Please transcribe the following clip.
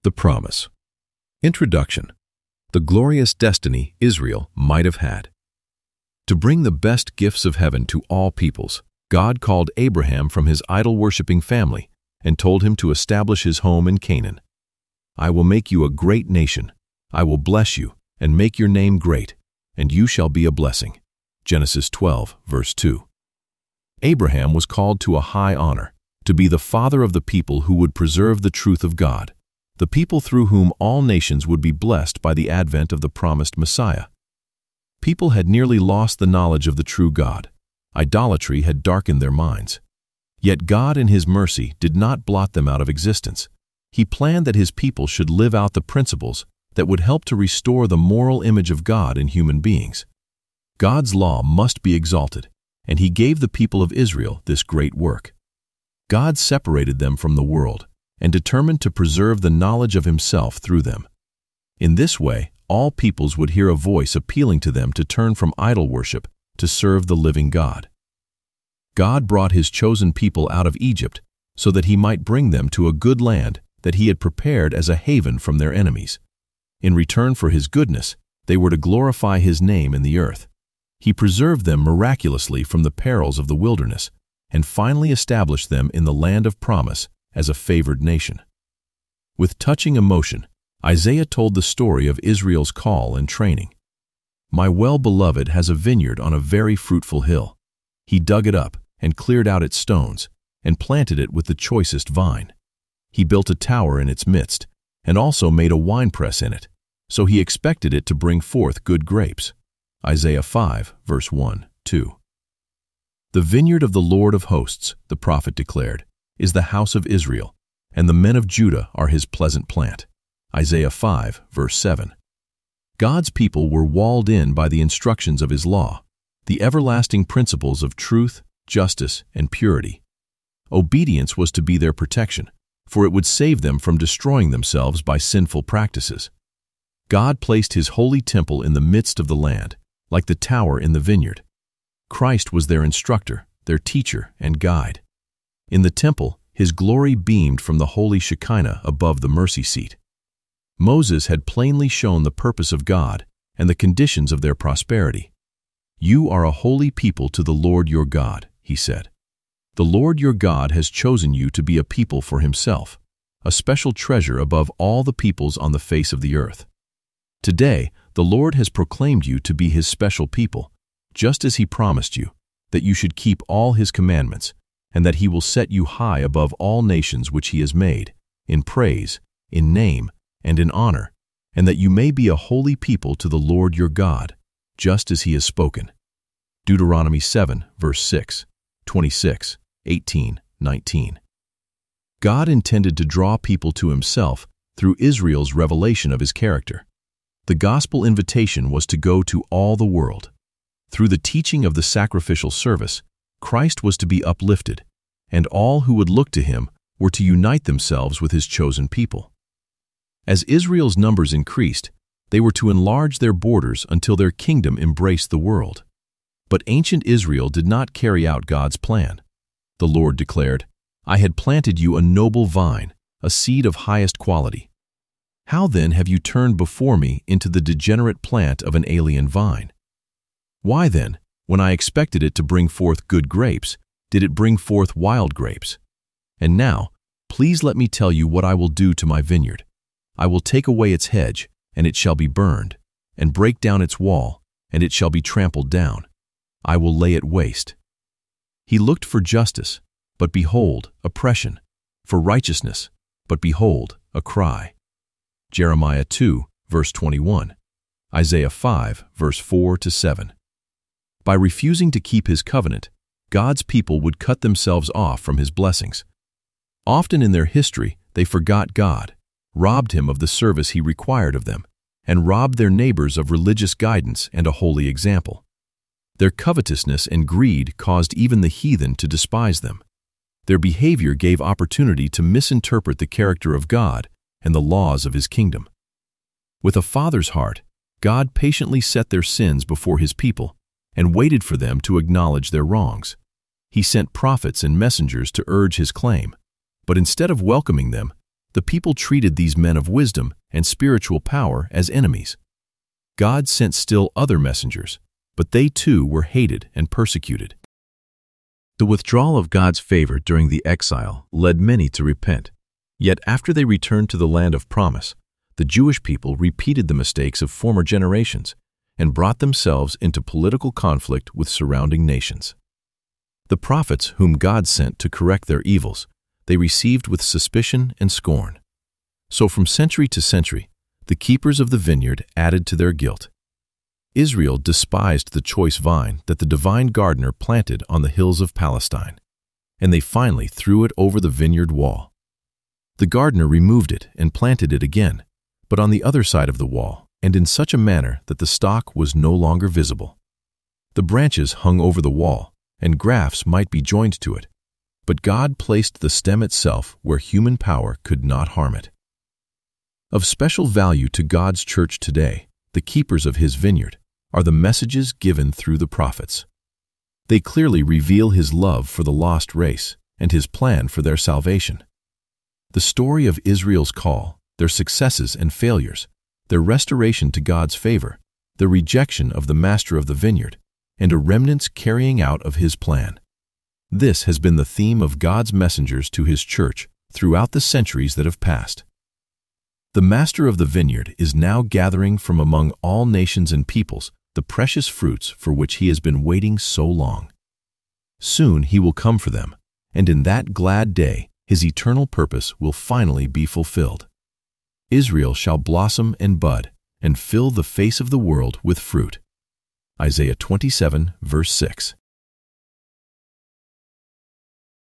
The Promise. Introduction. The glorious destiny Israel might have had. To bring the best gifts of heaven to all peoples, God called Abraham from his idol-worshipping family and told him to establish his home in Canaan. "I will make you a great nation. I will bless you and make your name great, and you shall be a blessing." Genesis 12, verse 2. Abraham was called to a high honor, to be the father of the people who would preserve the truth of God, the people through whom all nations would be blessed by the advent of the promised Messiah. People had nearly lost the knowledge of the true God. Idolatry had darkened their minds. Yet God in His mercy did not blot them out of existence. He planned that His people should live out the principles that would help to restore the moral image of God in human beings. God's law must be exalted, and He gave the people of Israel this great work. God separated them from the world and determined to preserve the knowledge of Himself through them. In this way, all peoples would hear a voice appealing to them to turn from idol worship to serve the living God. God brought His chosen people out of Egypt so that He might bring them to a good land that He had prepared as a haven from their enemies. In return for His goodness, they were to glorify His name in the earth. He preserved them miraculously from the perils of the wilderness and finally established them in the land of promise as a favored nation. With touching emotion, Isaiah told the story of Israel's call and training. "My well-beloved has a vineyard on a very fruitful hill. He dug it up and cleared out its stones and planted it with the choicest vine. He built a tower in its midst and also made a winepress in it, so he expected it to bring forth good grapes." Isaiah 5, verse 1, 2. "The vineyard of the Lord of hosts," the prophet declared, "is the house of Israel, and the men of Judah are His pleasant plant." Isaiah 5, verse 7. God's people were walled in by the instructions of His law, the everlasting principles of truth, justice, and purity. Obedience was to be their protection, for it would save them from destroying themselves by sinful practices. God placed His holy temple in the midst of the land, like the tower in the vineyard. Christ was their instructor, their teacher, and guide. In the temple, His glory beamed from the holy Shekinah above the mercy seat. Moses had plainly shown the purpose of God and the conditions of their prosperity. "You are a holy people to the Lord your God," he said. "The Lord your God has chosen you to be a people for Himself, a special treasure above all the peoples on the face of the earth. Today, the Lord has proclaimed you to be His special people, just as He promised you, that you should keep all His commandments, and that He will set you high above all nations which He has made, in praise, in name, and in honor, and that you may be a holy people to the Lord your God, just as He has spoken." Deuteronomy 7, verse 6, 26, 18, 19. God intended to draw people to Himself through Israel's revelation of His character. The gospel invitation was to go to all the world. Through the teaching of the sacrificial service, Christ was to be uplifted, and all who would look to Him were to unite themselves with His chosen people. As Israel's numbers increased, they were to enlarge their borders until their kingdom embraced the world. But ancient Israel did not carry out God's plan. The Lord declared, "I had planted you a noble vine, a seed of highest quality. How then have you turned before me into the degenerate plant of an alien vine? Why then, when I expected it to bring forth good grapes, did it bring forth wild grapes? And now, please let me tell you what I will do to my vineyard. I will take away its hedge, and it shall be burned, and break down its wall, and it shall be trampled down. I will lay it waste." He looked for justice, but behold, oppression, for righteousness, but behold, a cry. Jeremiah 2, verse 21. Isaiah 5, verse 4-7. By refusing to keep His covenant, God's people would cut themselves off from His blessings. Often in their history, they forgot God, robbed Him of the service He required of them, and robbed their neighbors of religious guidance and a holy example. Their covetousness and greed caused even the heathen to despise them. Their behavior gave opportunity to misinterpret the character of God and the laws of His kingdom. With a father's heart, God patiently set their sins before His people and waited for them to acknowledge their wrongs. He sent prophets and messengers to urge His claim, but instead of welcoming them, the people treated these men of wisdom and spiritual power as enemies. God sent still other messengers, but they too were hated and persecuted. The withdrawal of God's favor during the exile led many to repent. Yet after they returned to the land of promise, the Jewish people repeated the mistakes of former generations and brought themselves into political conflict with surrounding nations. The prophets whom God sent to correct their evils, they received with suspicion and scorn. So from century to century, the keepers of the vineyard added to their guilt. Israel despised the choice vine that the divine gardener planted on the hills of Palestine, and they finally threw it over the vineyard wall. The gardener removed it and planted it again, but on the other side of the wall, and in such a manner that the stalk was no longer visible. The branches hung over the wall, and grafts might be joined to it, but God placed the stem itself where human power could not harm it. Of special value to God's church today, the keepers of His vineyard, are the messages given through the prophets. They clearly reveal His love for the lost race and His plan for their salvation. The story of Israel's call, their successes and failures, their restoration to God's favor, the rejection of the master of the vineyard, and a remnant's carrying out of His plan. This has been the theme of God's messengers to His church throughout the centuries that have passed. The master of the vineyard is now gathering from among all nations and peoples the precious fruits for which He has been waiting so long. Soon He will come for them, and in that glad day His eternal purpose will finally be fulfilled. Israel shall blossom and bud, and fill the face of the world with fruit. Isaiah 27, verse 6.